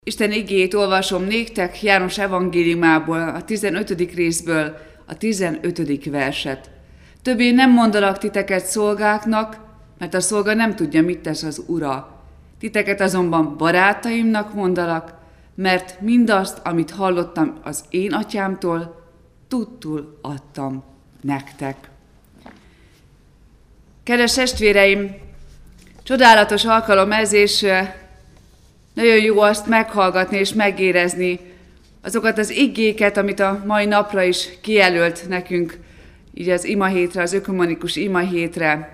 Isten igéjét olvasom néktek János evangéliumából, a 15. részből, a 15. verset. Többé nem mondalak titeket szolgáknak, mert a szolga nem tudja, mit tesz az ura. Titeket azonban barátaimnak mondalak, mert mindazt, amit hallottam az én atyámtól, tudtul adtam nektek. Kedves testvéreim, csodálatos alkalom ez, és nagyon jó azt meghallgatni és megérezni azokat az igéket, amit a mai napra is kijelölt nekünk, így az imahétre, az ökumenikus imahétre,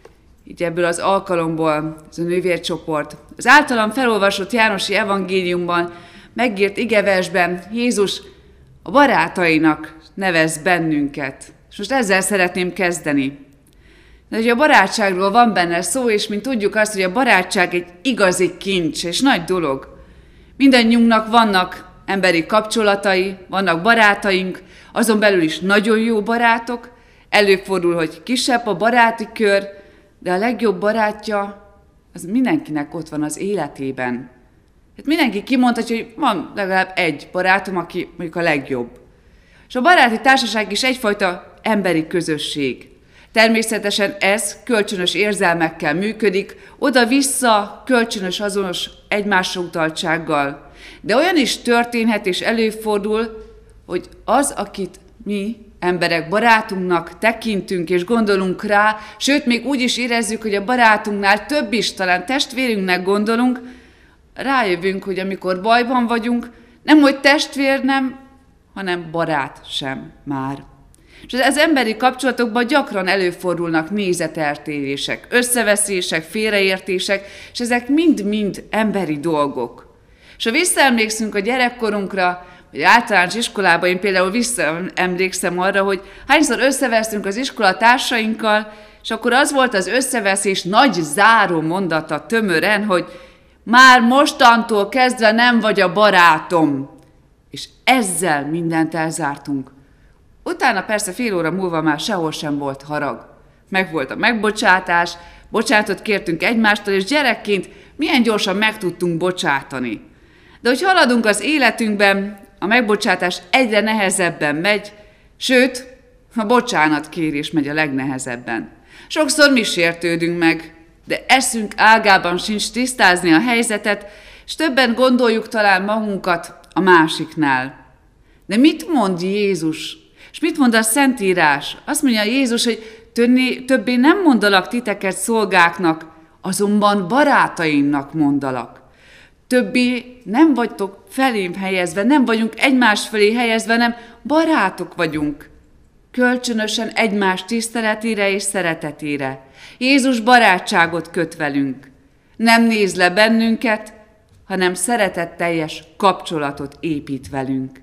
így ebből az alkalomból, ez a nővércsoport. Az általam felolvasott Jánosi evangéliumban megírt igeversben Jézus a barátainak nevez bennünket. És most ezzel szeretném kezdeni. De hogy a barátságról van benne szó, és mint tudjuk azt, hogy a barátság egy igazi kincs, és nagy dolog. Mindannyiunknak vannak emberi kapcsolatai, vannak barátaink, azon belül is nagyon jó barátok. Előfordul, hogy kisebb a baráti kör, de a legjobb barátja, az mindenkinek ott van az életében. Hát mindenki kimondhatja, hogy van legalább egy barátom, aki mondjuk a legjobb. És a baráti társaság is egyfajta emberi közösség. Természetesen ez kölcsönös érzelmekkel működik, oda-vissza kölcsönös azonos egymásra utaltsággal. De olyan is történhet és előfordul, hogy az, akit mi emberek barátunknak tekintünk és gondolunk rá, sőt, még úgy is érezzük, hogy a barátunknál több is, talán testvérünknek gondolunk, rájövünk, hogy amikor bajban vagyunk, nem hogy testvér nem, hanem barát sem már. És az emberi kapcsolatokban gyakran előfordulnak nézeteltérések, összeveszések, félreértések, és ezek mind-mind emberi dolgok. És ha visszaemlékszünk a gyerekkorunkra, vagy általános iskolában, én például visszaemlékszem arra, hogy hányszor összevesztünk az iskola társainkkal, és akkor az volt az összeveszés nagy záró mondata tömören, hogy már mostantól kezdve nem vagy a barátom. És ezzel mindent elzártunk. Utána persze fél óra múlva már sehol sem volt harag. Megvolt a megbocsátás, bocsánatot kértünk egymástól, és gyerekként milyen gyorsan meg tudtunk bocsátani. De hogy haladunk az életünkben, a megbocsátás egyre nehezebben megy, sőt, a bocsánatkérés megy a legnehezebben. Sokszor mi sértődünk meg, de eszünk ágában sincs tisztázni a helyzetet, és többen gondoljuk talán magunkat a másiknál. De mit mond Jézus? És mit mond a Szentírás? Azt mondja Jézus, hogy többé nem mondalak titeket szolgáknak, azonban barátaimnak mondalak. Többé nem vagytok felém helyezve, nem vagyunk egymás felé helyezve, nem barátok vagyunk. Kölcsönösen egymás tiszteletére és szeretetére. Jézus barátságot köt velünk. Nem néz le bennünket, hanem szeretetteljes kapcsolatot épít velünk.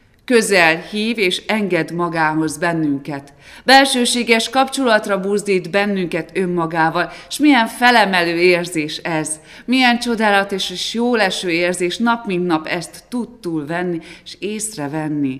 Közel hív és enged magához bennünket. Belsőséges kapcsolatra buzdít bennünket önmagával, és milyen felemelő érzés ez. Milyen csodálatos és jóleső érzés nap mint nap ezt tudtul venni és észrevenni.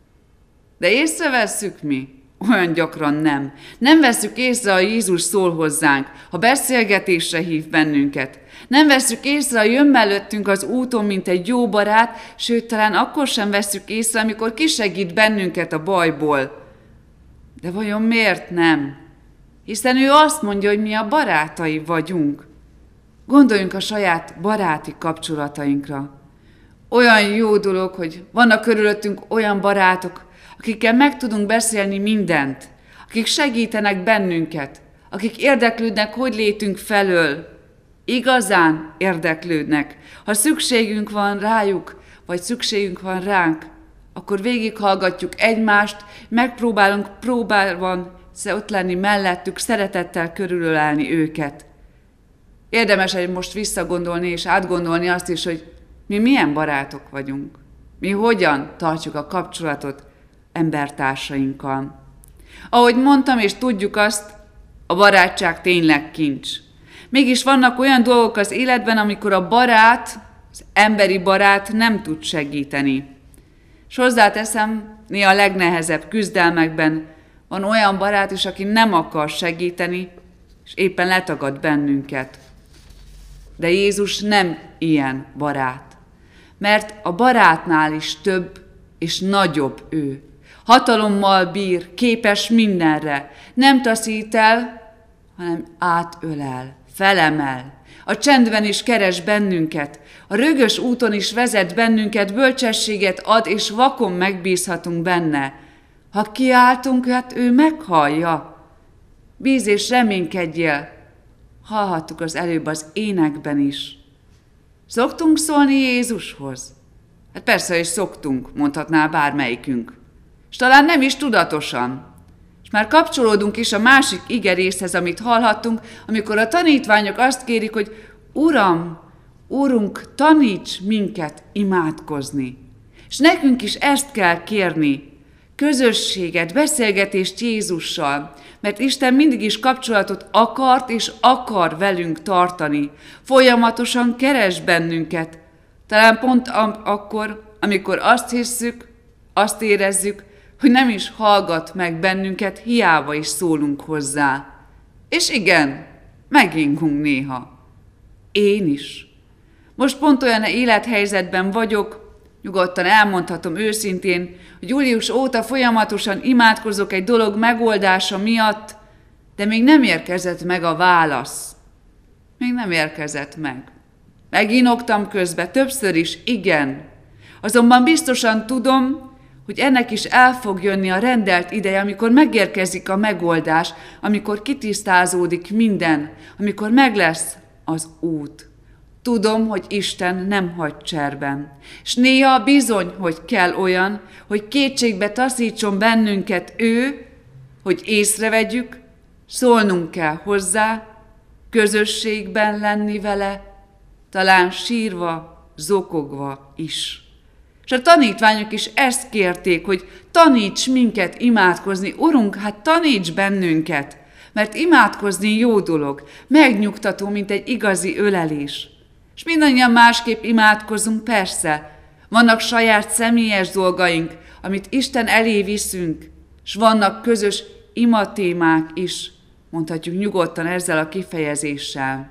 De észrevesszük mi? Olyan gyakran nem. Nem vesszük észre, ha Jézus szól hozzánk, ha beszélgetésre hív bennünket. Nem vesszük észre, ha jön mellettünk az úton, mint egy jó barát, sőt, talán akkor sem vesszük észre, amikor kisegít bennünket a bajból. De vajon miért nem? Hiszen ő azt mondja, hogy mi a barátai vagyunk. Gondoljunk a saját baráti kapcsolatainkra. Olyan jó dolog, hogy vannak körülöttünk olyan barátok, akikkel meg tudunk beszélni mindent, akik segítenek bennünket, akik érdeklődnek, hogy létünk felől. Igazán érdeklődnek. Ha szükségünk van rájuk, vagy szükségünk van ránk, akkor végighallgatjuk egymást, megpróbálunk próbálvan ott lenni mellettük, szeretettel körülölelni őket. Érdemes egy most visszagondolni és átgondolni azt is, hogy mi milyen barátok vagyunk. Mi hogyan tartjuk a kapcsolatot embertársainkkal. Ahogy mondtam, és tudjuk azt, a barátság tényleg kincs. Mégis vannak olyan dolgok az életben, amikor a barát, az emberi barát nem tud segíteni. És hozzáteszem, néha a legnehezebb küzdelmekben van olyan barát is, aki nem akar segíteni, és éppen letagad bennünket. De Jézus nem ilyen barát. mert a barátnál is több és nagyobb ő. Hatalommal bír, képes mindenre, nem taszít el, hanem átölel, felemel. A csendben is keres bennünket, a rögös úton is vezet bennünket, bölcsességet ad, és vakon megbízhatunk benne. Ha kiáltunk, hát ő meghallja. Bíz és reménykedjél, hallhattuk az előbb az énekben is. Szoktunk szólni Jézushoz? Hát persze, és szoktunk, mondhatná bármelyikünk. És talán nem is tudatosan. És már kapcsolódunk is a másik igerészhez, amit hallhattunk, amikor a tanítványok azt kérik, hogy Uram, Úrunk, taníts minket imádkozni. És nekünk is ezt kell kérni, közösséget, beszélgetést Jézussal, mert Isten mindig is kapcsolatot akart és akar velünk tartani. Folyamatosan keres bennünket. Talán pont akkor, amikor azt hisszük, azt érezzük, hogy nem is hallgat meg bennünket, hiába is szólunk hozzá. És igen, megingunk néha. Én is. Most pont olyan élethelyzetben vagyok, nyugodtan elmondhatom őszintén, hogy július óta folyamatosan imádkozok egy dolog megoldása miatt, de még nem érkezett meg a válasz. Még nem érkezett meg. Meginoktam közbe, többször is, igen. Azonban biztosan tudom, hogy ennek is el fog jönni a rendelt ideje, amikor megérkezik a megoldás, amikor kitisztázódik minden, amikor meg lesz az út. Tudom, hogy Isten nem hagy cserben. És néha bizony, hogy kell olyan, hogy kétségbe taszítson bennünket ő, hogy észrevegyük, szólnunk kell hozzá, közösségben lenni vele, talán sírva, zokogva is. És a tanítványok is ezt kérték, hogy taníts minket imádkozni. Urunk, hát taníts bennünket, mert imádkozni jó dolog, megnyugtató, mint egy igazi ölelés. És mindannyian másképp imádkozunk, persze. Vannak saját személyes dolgaink, amit Isten elé viszünk, és vannak közös imatémák is, mondhatjuk nyugodtan ezzel a kifejezéssel.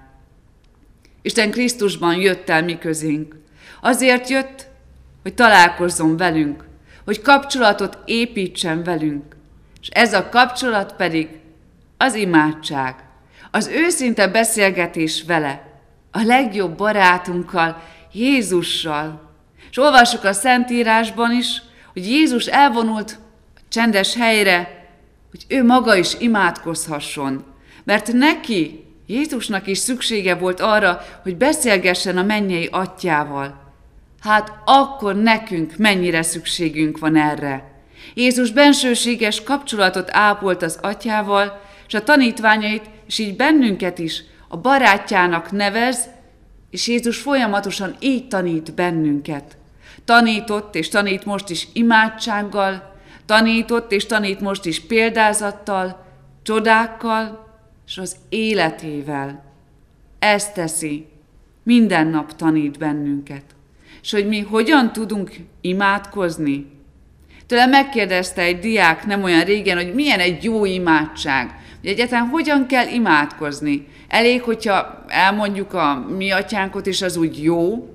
Isten Krisztusban jött el mi közénk. Azért jött, hogy találkozzon velünk, hogy kapcsolatot építsen velünk. És ez a kapcsolat pedig az imádság, az őszinte beszélgetés vele, a legjobb barátunkkal, Jézussal. És olvassuk a Szentírásban is, hogy Jézus elvonult a csendes helyre, hogy ő maga is imádkozhasson. Mert neki, Jézusnak is szüksége volt arra, hogy beszélgessen a mennyei Atyával. Hát akkor nekünk mennyire szükségünk van erre. Jézus bensőséges kapcsolatot ápolt az Atyával, és a tanítványait, és így bennünket is a barátjának nevez, és Jézus folyamatosan így tanít bennünket. Tanított és tanít most is imádsággal, tanított és tanít most is példázattal, csodákkal és az életével. Ezt teszi, minden nap tanít bennünket. És hogy mi hogyan tudunk imádkozni? Tőle megkérdezte egy diák nem olyan régen, hogy milyen egy jó imádság. Hogy egyáltalán hogyan kell imádkozni? Elég, hogyha elmondjuk a mi atyánkot, és az úgy jó,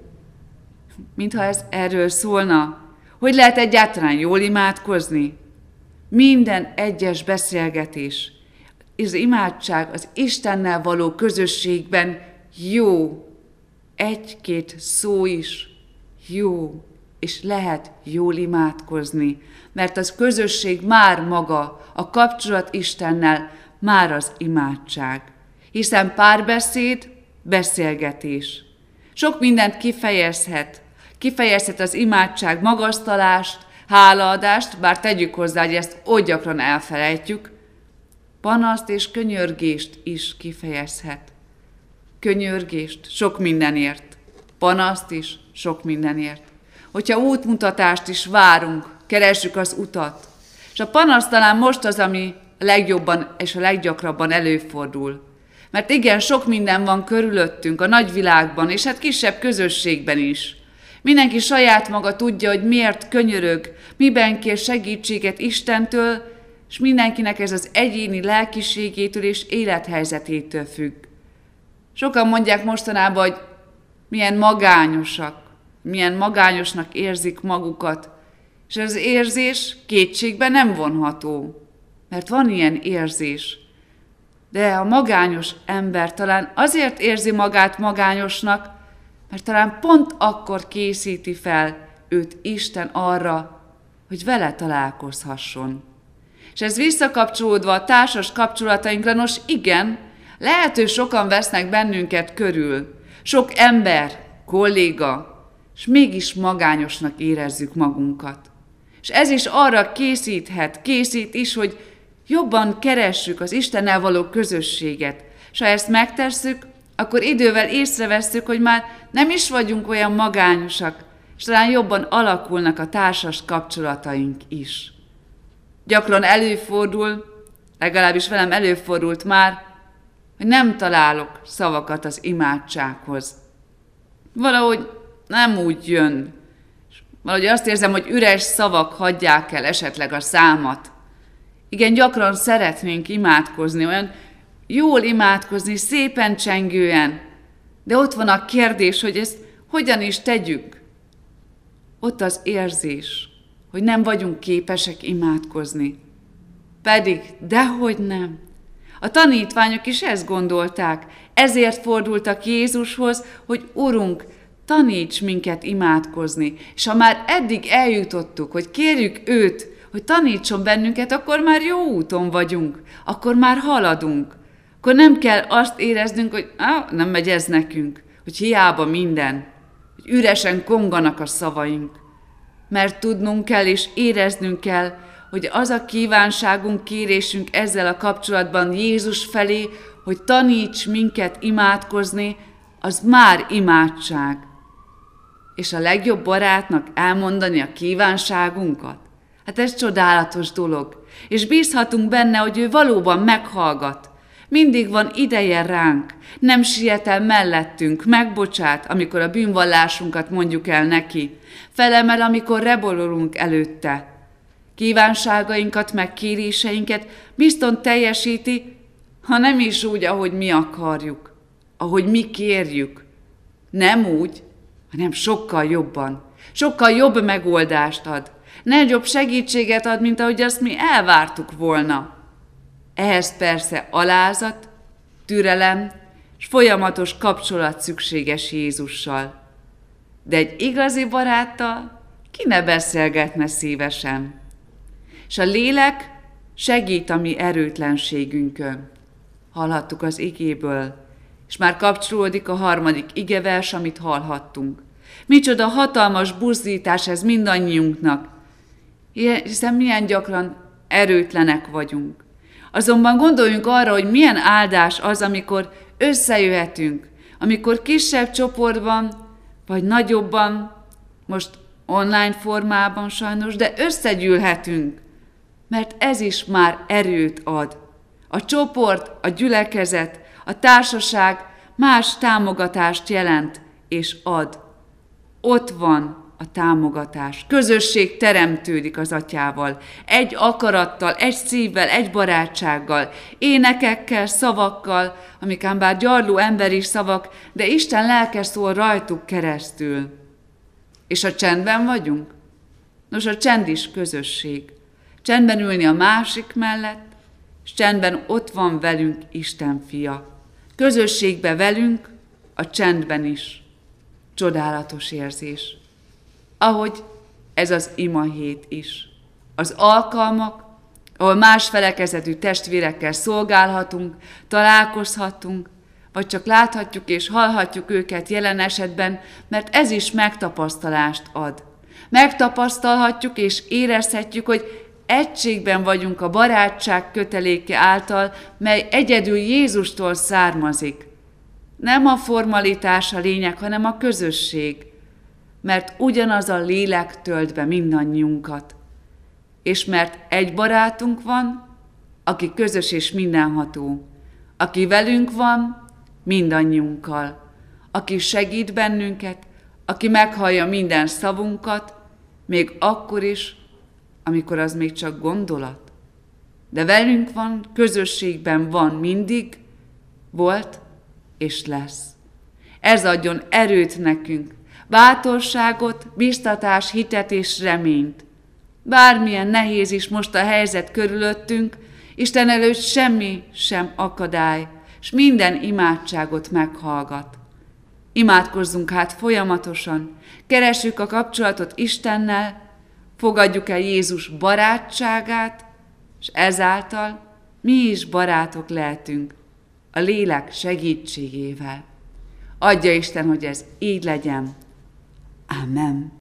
mintha ez erről szólna. Hogy lehet egyáltalán jól imádkozni? Minden egyes beszélgetés, az imádság az Istennel való közösségben jó. Egy-két szó is jó, és lehet jól imádkozni, mert az közösség már maga, a kapcsolat Istennel már az imádság. Hiszen párbeszéd, beszélgetés. Sok mindent kifejezhet az imádság magasztalást, hálaadást, bár tegyük hozzá, hogy ezt oly gyakran elfelejtjük, panaszt és könyörgést is kifejezhet. Könyörgést sok mindenért, panaszt is sok mindenért. Hogyha útmutatást is várunk, keressük az utat. És a panasz talán most az, ami a legjobban és a leggyakrabban előfordul. Mert igen, sok minden van körülöttünk, a nagyvilágban, és hát kisebb közösségben is. Mindenki saját maga tudja, hogy miért könyörög, miben kér segítséget Istentől, és mindenkinek ez az egyéni lelkiségétől és élethelyzetétől függ. Sokan mondják mostanában, hogy milyen magányosak, milyen magányosnak érzik magukat, és az érzés kétségbe nem vonható, mert van ilyen érzés. De a magányos ember talán azért érzi magát magányosnak, mert talán pont akkor készíti fel őt Isten arra, hogy vele találkozhasson. És ez visszakapcsolódva a társas kapcsolatainkra, nos igen, lehet, hogy sokan vesznek bennünket körül, sok ember, kolléga, és mégis magányosnak érezzük magunkat. És ez is arra készít is, hogy jobban keressük az Istennel való közösséget. És ha ezt megtesszük, akkor idővel észrevesszük, hogy már nem is vagyunk olyan magányosak, és talán jobban alakulnak a társas kapcsolataink is. Gyakran előfordul, legalábbis velem előfordult már, hogy nem találok szavakat az imádsághoz. Valahogy nem úgy jön. Valahogy azt érzem, hogy üres szavak hagyják el esetleg a számat. Igen, gyakran szeretnénk imádkozni, olyan jól imádkozni, szépen csengően, de ott van a kérdés, hogy ezt hogyan is tegyük. Ott az érzés, hogy nem vagyunk képesek imádkozni. Pedig, dehogy nem. A tanítványok is ezt gondolták, ezért fordultak Jézushoz, hogy Urunk, taníts minket imádkozni. És ha már eddig eljutottuk, hogy kérjük őt, hogy tanítson bennünket, akkor már jó úton vagyunk, akkor már haladunk. Akkor nem kell azt éreznünk, hogy nem megy ez nekünk, hogy hiába minden, hogy üresen konganak a szavaink. Mert tudnunk kell és éreznünk kell, hogy az a kívánságunk, kérésünk ezzel a kapcsolatban Jézus felé, hogy taníts minket imádkozni, az már imádság. És a legjobb barátnak elmondani a kívánságunkat? Hát ez csodálatos dolog. És bízhatunk benne, hogy ő valóban meghallgat. Mindig van ideje ránk, nem siet el mellettünk, megbocsát, amikor a bűnvallásunkat mondjuk el neki, felemel, amikor rebololunk előtte. Kívánságainkat, meg kéréseinket bizton teljesíti, ha nem is úgy, ahogy mi akarjuk, ahogy mi kérjük. Nem úgy, hanem sokkal jobban, sokkal jobb megoldást ad, nagyobb segítséget ad, mint ahogy azt mi elvártuk volna. Ehhez persze alázat, türelem és folyamatos kapcsolat szükséges Jézussal. De egy igazi baráttal ki ne beszélgetne szívesen. És a lélek segít a mi erőtlenségünkön. Hallhattuk az igéből, és már kapcsolódik a harmadik igevers, amit hallhattunk. Micsoda hatalmas buzdítás ez mindannyiunknak, hiszen milyen gyakran erőtlenek vagyunk. Azonban gondoljunk arra, hogy milyen áldás az, amikor összejöhetünk, amikor kisebb csoportban, vagy nagyobban, most online formában sajnos, de összegyűlhetünk, mert ez is már erőt ad. A csoport, a gyülekezet, a társaság más támogatást jelent és ad. Ott van a támogatás. Közösség teremtődik az Atyával. Egy akarattal, egy szívvel, egy barátsággal, énekekkel, szavakkal, amikán bár gyarló emberi szavak, de Isten lelke szól rajtuk keresztül. És a csendben vagyunk? Nos, a csend is közösség. Csendben ülni a másik mellett, és csendben ott van velünk Isten fia. Közösségbe velünk, a csendben is. Csodálatos érzés. Ahogy ez az imahét is. Az alkalmak, ahol más felekezetű testvérekkel szolgálhatunk, találkozhatunk, vagy csak láthatjuk és hallhatjuk őket jelen esetben, mert ez is megtapasztalást ad. Megtapasztalhatjuk és érezhetjük, hogy egységben vagyunk a barátság köteléke által, mely egyedül Jézustól származik. Nem a formalitás a lényeg, hanem a közösség, mert ugyanaz a lélek tölt be mindannyiunkat. És mert egy barátunk van, aki közös és mindenható, aki velünk van, mindannyiunkkal, aki segít bennünket, aki meghallja minden szavunkat, még akkor is, amikor az még csak gondolat. De velünk van, közösségben van mindig, volt és lesz. Ez adjon erőt nekünk, bátorságot, biztatás, hitet és reményt. Bármilyen nehéz is most a helyzet körülöttünk, Isten előtt semmi sem akadály, s minden imádságot meghallgat. Imádkozzunk hát folyamatosan, keressük a kapcsolatot Istennel, fogadjuk el Jézus barátságát, és ezáltal mi is barátok lehetünk a lélek segítségével. Adja Isten, hogy ez így legyen. Amen.